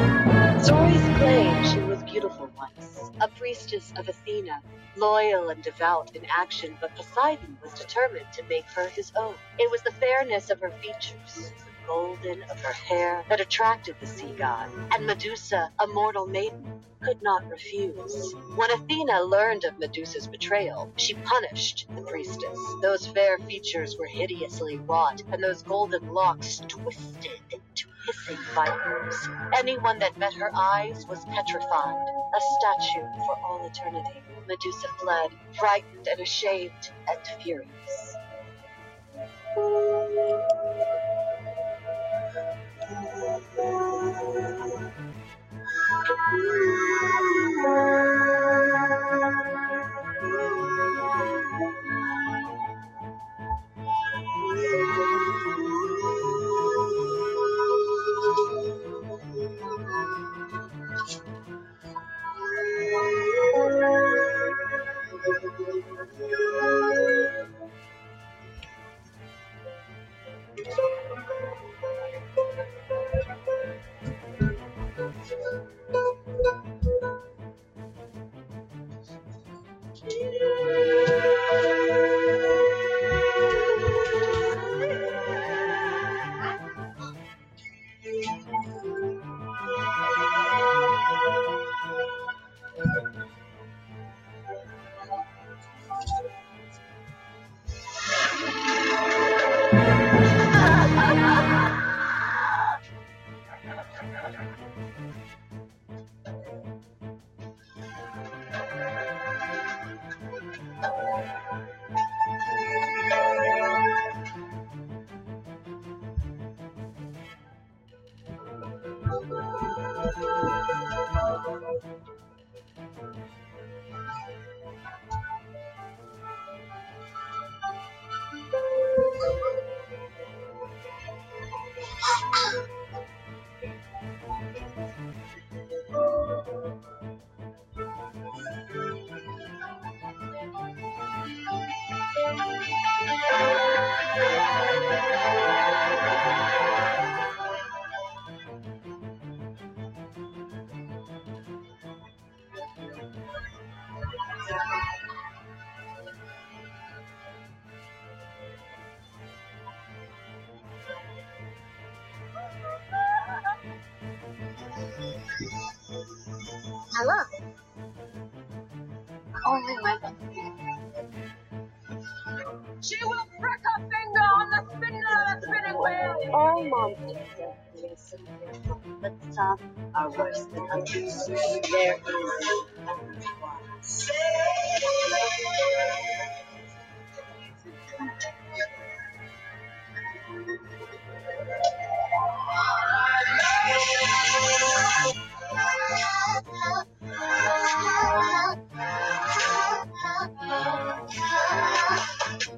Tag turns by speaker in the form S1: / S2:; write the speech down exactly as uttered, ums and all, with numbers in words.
S1: Stories claim she was beautiful once, a priestess of Athena, loyal and devout in action, but Poseidon was determined to make her his own. It was the fairness of her features, the golden of her hair, that attracted the sea god, and Medusa, a mortal maiden, could not refuse. When Athena learned of Medusa's betrayal, she punished the priestess. Those fair features were hideously wrought, and those golden locks twisted into hissing vipers. Anyone that met her eyes was petrified, a statue for all eternity. Medusa fled, frightened and ashamed and furious.
S2: Hello. Only my
S3: She will prick her finger on the spindle of the spinning wheel.
S1: All monsters are innocent, but some are worse than others. There is